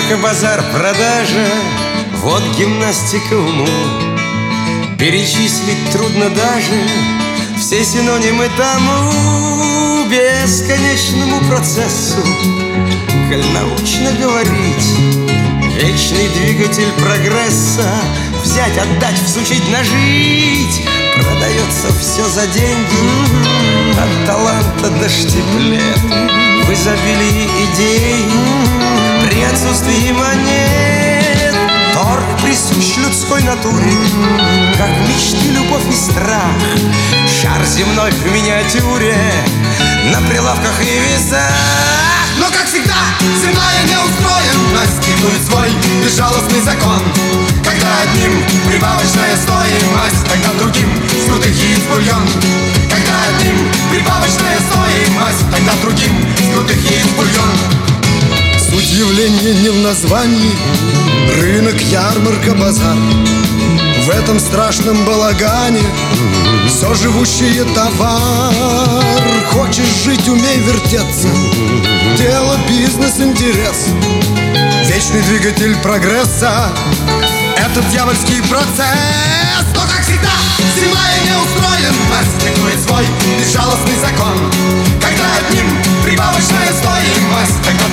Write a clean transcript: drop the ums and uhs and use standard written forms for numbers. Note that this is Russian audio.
ярмарка, базар, продажа, вот гимнастика уму. Перечислить трудно даже все синонимы тому бесконечному процессу. Коль научно говорить, вечный двигатель прогресса. Взять, отдать, всучить, нажить. Продается все за деньги, от таланта до штиблет. В изобилии идей, при отсутствии монет. Торг присущ людской натуре, как мечты, любовь и страх. Шар земной в миниатюре, на прилавках и весах. Но, как всегда, земная неустроенность диктует свой безжалостный закон. Когда одним прибавочная стоимость, тогда другим с крутых яиц бульон. Когда одним прибавочная стоимость, тогда другим с крутых яиц бульон. Суть явления не в названии. Рынок, ярмарка, базар. В этом страшном балагане все живущее товар. Хочешь жить, умей вертеться. Дело, бизнес, интерес. Вечный двигатель прогресса — это дьявольский процесс. Но, как всегда, земная неустроенность диктует свой безжалостный закон. Когда одним прибавочная стоимость, тогда